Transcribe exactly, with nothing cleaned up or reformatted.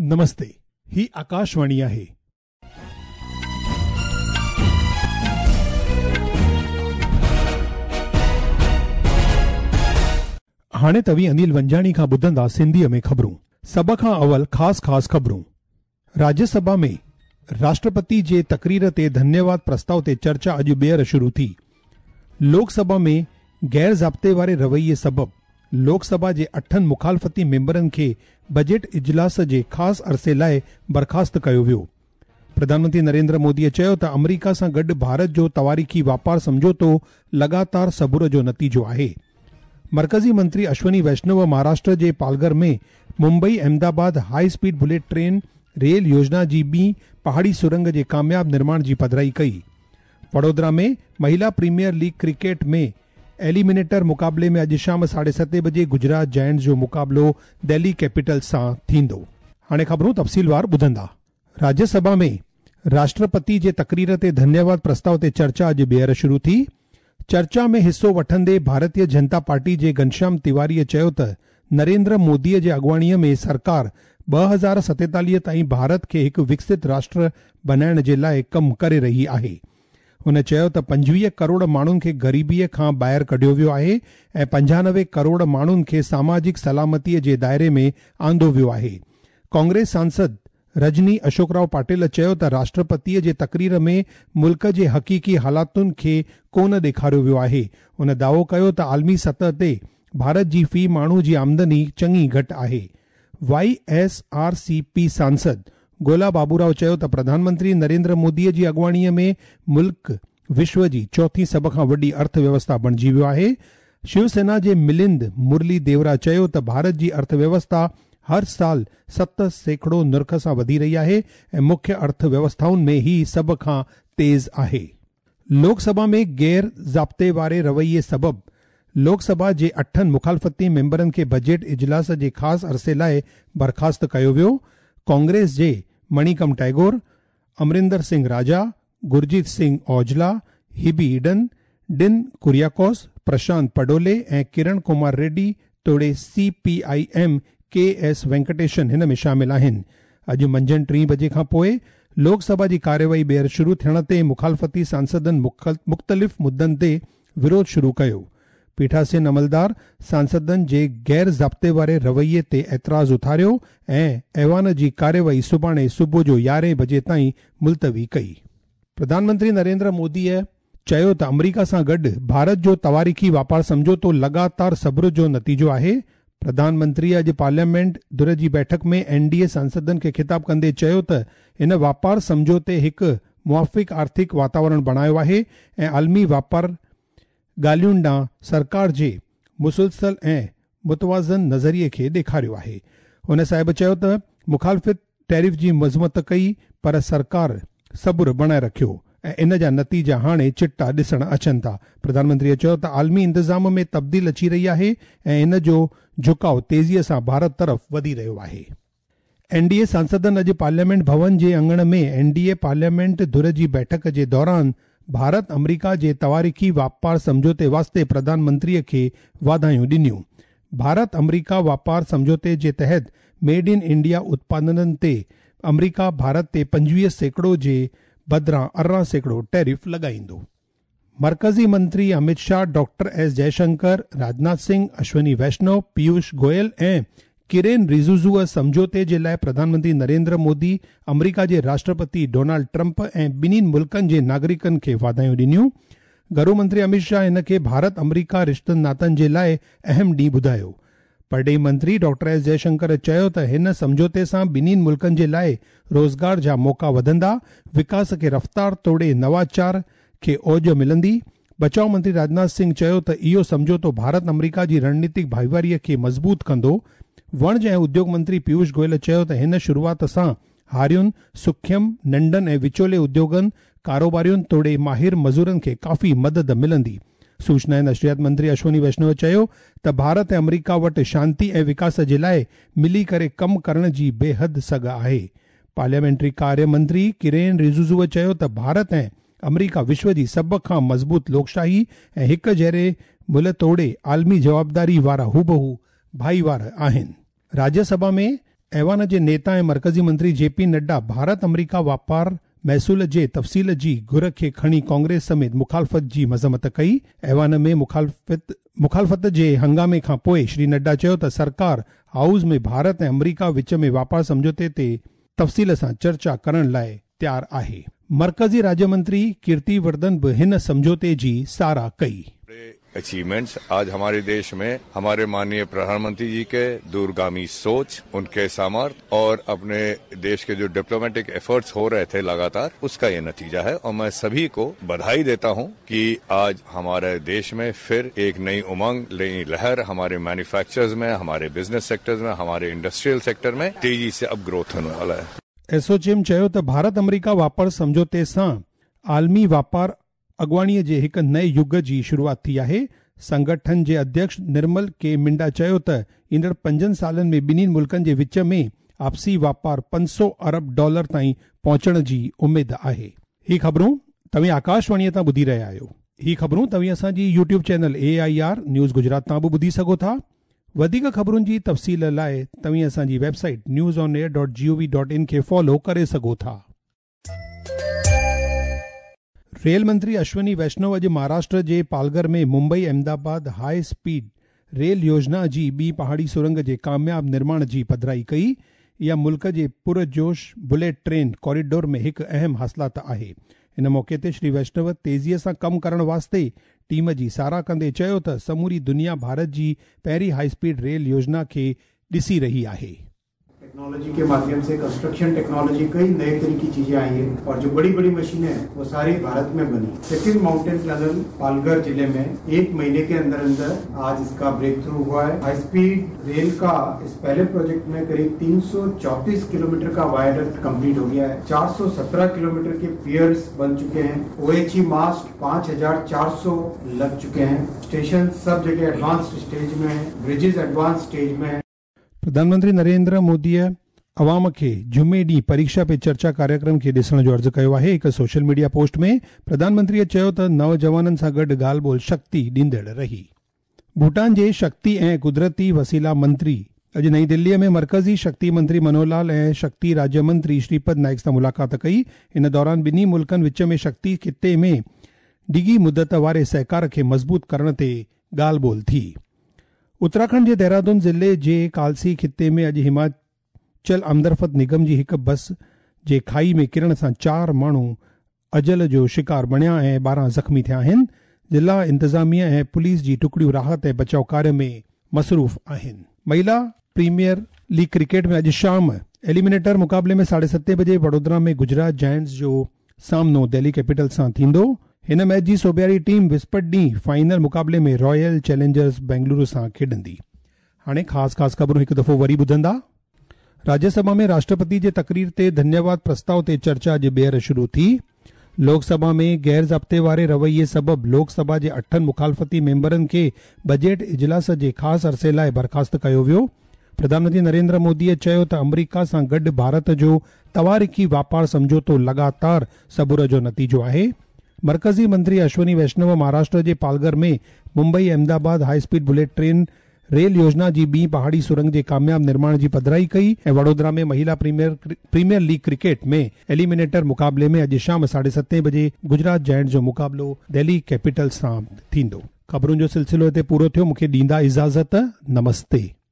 नमस्ते, ही आकाशवाणी आहे. हाणे तवी अनिल वंजाणी खां ॿुधंदा सिंधीअ में ख़बरूं. सभ खां अवल ख़ासि ख़ासि ख़बरूं. राज्यसभा में राष्ट्रपति जे तक़रीर ते धन्यवाद प्रस्ताव ते चर्चा अॼु ॿीहर शुरू थी. लोकसभा में गैर ज़ाब्ते वारे रवैये सबबि लोकसभा जे अठनि मुखालफ़ती मेंबरनि खे बजट इजलास जे ख़ासि अरसे लाइ बर्खास्त कयो वियो. प्रधानमंत्री नरेंद्र मोदीअ चयो त अमरीका सां गॾु भारत जो तवारीख़ी वापार समझौतो लगातार सबुर जो नतीजो आहे. मरकज़ी मंत्री अश्वनी वैष्णव महाराष्ट्र जे पालघर में Mumbai Ahmedabad high speed bullet train rail योजना जी ॿी पहाड़ी सुरंग जे कामयाब निर्माण जी पधराई कई. वडोदरा में महिला प्रीमियर लीग क्रिकेट में एलिमिनेटर मुक़ाबले में अॼु शाम साढे सते बजे गुजरात जायंट्स जो मुक़ाबलो दिल्ली कैपिटल्स सां थींदो. हाणे ख़बरूं तफ़सीलवार ॿुधंदा. राज्यसभा में राष्ट्रपति जे तक़रीर ते धन्यवाद प्रस्ताव ते चर्चा अॼु ॿीहर शुरू थी. चर्चा में हिस्सो वठंदे भारतीय जनता पार्टी जे घनश्याम तिवारीअ चयो त नरेंद्र मोदीअ जे अॻुवाणीअ में सरकार ॿ हज़ार सतेतालीह ताईं भारत खे हिकु विकसित राष्ट्र बनाइण जे लाइ कमु करे रही आहे. हुन चयो त पंजवीह करोड़ माण्हुनि खे ग़रीबीअ खां ॿाहिरि कढियो वियो आहे ऐं पंजानवे करोड़ माण्हुनि खे सामाजिक सलामतीअ जे दायरे में आंदो वियो आहे. कांग्रेस सांसद रजनी अशोकराव पाटिल चयो त राष्ट्रपतिअ जे तक़रीर में मुल्क जे हक़ीक़ी हालातुनि खे कोन ॾेखारियो वियो आहे. हुन दावो कयो त आलमी सतह ते भारत जी फी माण्हू जी आमदनी चङी घटि आहे. Y S R C P सांसद गोला बाबूराव चयो त प्रधानमंत्री नरेंद्र मोदीअ जी अॻुवाणीअ में मुल्क विश्व जी चौथी सभ खां वॾी अर्थव्यवस्था बणिजी वियो आहे. शिवसेना जे मिलिंद मुरली देवरा चयो त भारत जी अर्थव्यवस्था हर साल सत सैकड़ो निर्ख सां वधी रही आहे ऐं मुख्य अर्थव्यवस्थाउनि में ही सभ खां तेज़ आहे. लोकसभा में गैर ज़ाब्ते वारे रवैये सबबि लोकसभा जे अठनि मुखालफ़ती मेंबरनि खे बजट इजलास जे ख़ासि अरसे लाइ बर्खास्त कयो वियो. कांग्रेस जे मणिकम टैगोर, अमरिंदर सिंह राजा, गुरजीत सिंह औजला, हिबी ईडन, डिन कुरियाकोस, प्रशांत पडोले ऐं किरण कुमार रेड्डी तोड़े C P I M K S Venkatesan हिन में शामिल आहिनि. अॼु मंझंदि टीं बजे खां पोइ लोकसभा जी कार्यवाही ॿीहर शुरू थियण ते मुखालफ़ती सांसदनि मुख़्तलिफ़ मुद्दनि ते विरोध शुरू कयो. पीठासीन अमलदार सांसदनि जे गैर ज़ाब्ते वारे रवैये ते एतिराज़ उथारियो ऐं ऐवान जी कार्यवाही सुभाणे सुबुह जो यारहें बजे ताईं मुलतवी कई. प्रधानमंत्री नरेंद्र मोदीअ चयो त अमरीका सां गॾु भारत जो तवारीख़ी वापार समझौतो लगातार सबुर जो नतीजो आहे. प्रधानमंत्री अॼु पार्लियामेंट धुर जी बैठक में एनडीए सांसदनि खे ख़िताब कंदे चयो त हिन वापार समझौते हिकु मुआफ़िक आर्थिक वातावरण बणायो आहे ऐं आलमी वापार ॻाल्हियुनि ॾांहुं सरकार जे मुसलसल ऐं मुतवाज़न नज़रिये खे ॾेखारियो आहे. हुन साहिब चयो त मुखालफ़त टैरिफ जी मज़मत कई पर सरकार सबुर बणाए रखियो ऐं इन जा नतीजा हाणे चिट्टा ॾिसण अचनि था. प्रधानमंत्रीअ चयो त आलमी इंतज़ाम में तब्दील अची रही आहे ऐं इन जो झुकाव तेज़ीअ सां भारत तरफ़ वधी रहियो आहे. एनडीए सांसदनि अॼु पार्लियामेंट भवन जे अंगण में एनडीए पार्लियामेंट धुर जी बैठक जे दौरान भारत अमरीका जे तवारीख़ी वापार समझौते वास्ते प्रधानमंत्रीअ खे वाधायूं ॾिनियूं. भारत अमरीका वापार समझौते जे तहत मेड इन इंडिया उत्पादननि ते अमरीका भारत ते पंजवीह सैकड़ो जे बदिरां अरिड़हं सैकड़ो टैरिफ लॻाईंदो. मरकज़ी मंत्री अमित शाह, डॉक्टर एस जयशंकर, राजनाथ सिंह, अश्वनी वैष्णव, पीयूष गोयल ऐं किरेन रिजिजूअ समझौते जे लाइ प्रधानमंत्री नरेंद्र मोदी, अमरीका जे राष्ट्रपति डोनाल्ड ट्रंप ऐं ॿिन्ही मुल्कनि जे नागरिकनि खे वाधायूं ॾिनियूं. गृह मंत्री अमित शाह हिन खे भारत अमरीका रिश्तनि नातनि जे लाइ अहम ॾींहुं ॿुधायो. परॾेही मंत्री डॉक्टर एस जयशंकर चयो त हिन समझौते सां ॿिन्ही मुल्कनि जे लाइ रोज़गार जा मौक़ा वधंदा, विकास खे रफ़्तार तोड़े नवाचार खे ओज मिलंदी. बचाव मंत्री राजनाथ सिंह चयो त इहो समझौतो भारत अमरीका जी रणनीतिक भाईवारीअ खे मज़बूत कंदो. वणज ऐं उद्योग मंत्री पीयूष गोयल चयो त हिन शुरूआत सां हारियुनि, सुख्यम, नंढनि ऐं विचोले उद्योगनि, कारोबारियुनि तोड़े माहिर मज़ूरनि खे काफ़ी मदद मिलंदी. सूचना ऐं नशरियात मंत्री अश्वनी वैष्णव चयो त भारत ऐं अमरीका वटि शांती ऐं विकास जे लाइ मिली करे कमु करण जी बेहद सघ आहे. पार्लियामेंट्री कार्य मंत्री किरेन रिजिजूअ चयो त भारत ऐं अमरीका विश्व जी सभ खां मज़बूत लोकशाही ऐं हिक जहिड़े मुल्ह तोड़े आलमी जवाबदारी वारा हूबहू भाईवार आहिनि. राज्यसभा में ऐवान जे नेता ऐं मरकज़ी मंत्री जेपी नड्डा भारत अमरीका वापार महसूल जे तफ़सील जी घुर खे खणी कांग्रेस समेत मुखालफ़त जी मज़म्मत कई। ऐवान में मुखालफ़त मुखालफ़त जे हंगामे खां पोइ श्री नड्डा चयो त सरकार हाउस में भारत ऐं अमरीका विच में वापार समझौते ते तफ़सील सां चर्चा करण लाइ तयार आहे। मरकज़ी राज्य मंत्री कीर्तिवर्धन बि हिन समझौते जी साराह कई। अचीवमेंट्स आज हमारे देश में हमारे माननीय प्रधानमंत्री जी के दूरगामी सोच, उनके सामर्थ्य और अपने देश के जो डिप्लोमेटिक एफर्ट्स हो रहे थे लगातार, उसका ये नतीजा है। और मैं सभी को बधाई देता हूं कि आज हमारे देश में फिर एक नई उमंग, नई लहर हमारे मैन्युफैक्चरर्स में, हमारे बिजनेस सेक्टर्स में, हमारे इंडस्ट्रियल सेक्टर में तेजी से अब ग्रोथ होने वाला है। एसोचेम चयो त भारत अमरीका वापार समझौते सां आलमी वापार अॻवाणीअ जे हिक नए युग जी शुरूआत थी आहे। संगठन जे अध्यक्ष निर्मल के मिंडा चयो त ईंदड़ पंजनि सालनि में ॿिन्ही मुल्कनि जे विच में आपसी वापार पंज सौ अरब डॉलर ताईं पहुचण जी उमेद आहे। ही ख़बरूं तव्हां आकाशवाणीअ तां ॿुधी रहिया आहियो। ही ख़बरूं तव्हां असांजी YouTube channel A I R news Gujarat तां बि ॿुधी सघो था। वधीक ख़बरुनि जी तफ़सील लाइ तव्हां असांजी website news on air dot G O V dot in खे फॉलो करे सघो था। रेल मंत्री अश्विनी वैष्णव अॼु महाराष्ट्र जे पालघर में Mumbai Ahmedabad high speed rail योजना जी ॿी पहाड़ी सुरंग जे कामयाब निर्माण जी पधिराई कई। इहा मुल्क जे पुरजोश बुलेट ट्रेन कॉरिडोर में हिकु अहम हासिलात आहे। हिन मौक़े ते श्री वैष्णव तेज़ीअ सां कमु करण वास्ते टीम जी साराह कंदे चयो त समूरी दुनिया भारत जी पहिरीं हाई स्पीड रेल योजना खे ॾिसी रही आहे। टेक्नोलॉजी के माध्यम से कंस्ट्रक्शन टेक्नोलॉजी कई नए तरह की चीजें आई है और जो बड़ी बड़ी मशीनें हैं वो सारी भारत में बनी। सेकंड माउंटेन टनल पालघर जिले में एक महीने के अंदर अंदर आज इसका ब्रेक थ्रू हुआ है। हाई स्पीड रेल का इस पहले प्रोजेक्ट में करीब तीन सौ चौंतीस किलोमीटर का वायरक्ट कंप्लीट हो गया है। चार सौ सत्रह किलोमीटर के पियर्स बन चुके हैं। ओएचई मास्ट पाँच हजार चार सौ लग चुके हैं। स्टेशन सब जगह एडवांस स्टेज में है, ब्रिजेस एडवांस स्टेज में है। प्रधानमंत्री नरेंद्र मोदीअ अवाम खे जुमे ॾींहुं परीक्षा पे चर्चा कार्यक्रम खे ॾिसण जो अर्ज़ु कयो आहे। हिकु सोशल मीडिया पोस्ट में प्रधानमंत्रीअ चयो त नौजवाननि सां गॾु ॻाल्हि ॿोल शक्ति ॾींदड़ रही। भूटान जे शक्ति ऐं कुदरती वसीला मंत्री अॼु नई दिल्लीअ में मरकज़ी शक्ति मंत्री मनोहर ऐं शक्ति राज्य मंत्री श्रीपद नाइक सां मुलाक़ात कई। इन दौरान ॿिन्ही मुल्कनि विच में शक्ति खिते में डिघी मुदत वारे सहकार खे मज़बूत करण ते ॻाल्हि ॿोल थी। उत्तराखंड जे देहरादून ज़िले जे कालसी खिते में अॼु हिमाचल हमदर्द निगम जी हिकु बस जे खाई में किरण सां चार माण्हू अजल जो शिकार बणिया ऐं ॿारहं ज़ख़्मी थिया आहिनि। ज़िला इंतज़ामिया ऐं पुलिस जी टुकड़ियूं राहत ऐं बचाव कार्य में मसरूफ़ आहिनि। महिला प्रीमियर लीग क्रिकेट में अॼु शाम एलिमिनेटर मुक़ाबले में साढे सते बजे वडोदरा में गुजरात जायंट्स जो सामनो दिल्ली कैपिटल्स सां थींदो। हिन मैच जी सोबियारी टीम विस्पति ॾींहुं फाइनल मुक़ाबले में रॉयल चैलेंजर्स बेंगलुरु सां खेॾंदी। हाणे ख़ासि ख़ासि ख़बरूं हिकु दफ़ो वरी ॿुधंदा। राज्यसभा में राष्ट्रपति जे तक़रीर ते धन्यवाद प्रस्ताव ते चर्चा अॼु ॿीहर शुरू थी। लोकसभा में गैर ज़ाब्ते वारे रवैये सबबि लोकसभा जे अठनि मुखालफ़ती मेंबरनि खे बजट इजलास जे ख़ासि अरसे लाइ बर्खास्त कयो वियो। प्रधानमंत्री नरेंद्र मोदीअ चयो त अमरीका सां गॾु भारत जो तवारीख़ी वापार समझौतो लगातार सबुर जो नतीजो आहे। मरकज़ी मंत्री अश्विनी वैष्णव महाराष्ट्र जे पालघर में Mumbai Ahmedabad high speed bullet train rail योजना जी ॿी पहाड़ी सुरंग जे कामयाब निर्माण जी पधिराई कई ऐं वडोदरा में महिला प्रीमियर प्रीमियर लीग क्रिकेट में एलिमिनेटर मुक़ाबले में अॼु शाम साढे सते बजे गुजरात जायंट्स जो मुक़ाबलो दिल्ली कैपिटल्स सां थींदो। ख़बरुनि जो सिलसिलो हिते पूरो थियो। मूंखे ॾींदा इजाज़त। नमस्ते।